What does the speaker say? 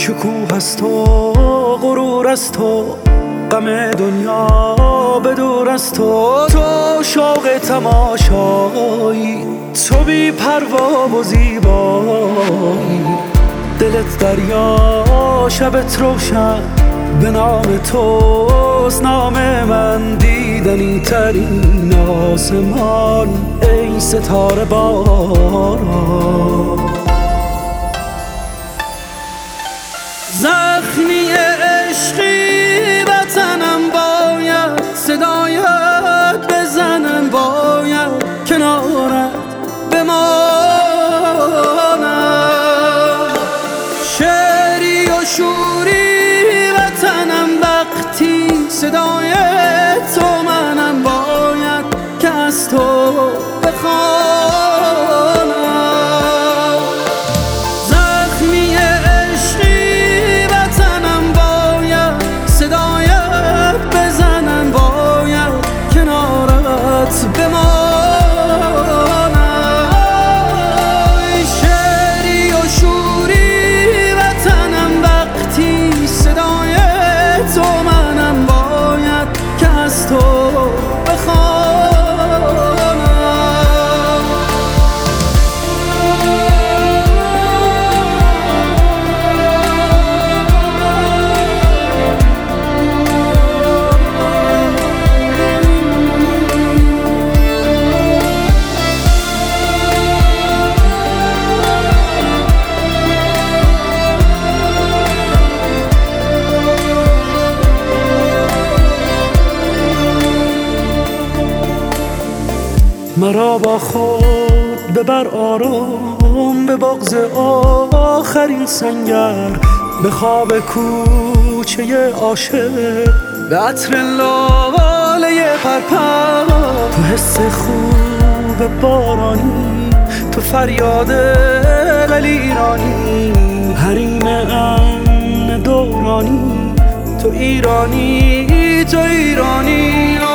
شکوه است و غرور است تو، غم دنیا به دور است تو شوق تماشایی، تو بی پروا و زیبایی، دلت دریا شبت روشن، به نام توست نام من، دیدنی ترین آسمان ای ستاره باران. زخمی عشقی وطنم باید صدایت بزنم، باید کنارت بمانم، شعری و شوری وطنم وقتی صدای تو منم، باید که از تو بخوانم. زخمی عشقی وطنم باید صدایت بزنم، باید کنارت بمانم، شعری و شوری وطنم وقتی صدای تو منم، باید که از تو مرا با خود ببر آرام به بغض آخرین سنگر، به خواب کوچه عاشق، به عطر لاله پرپر، تو حس خوب بارانی، تو فریاد ایرانی، حریم امن دورانی، تو ایرانی تو ایرانی.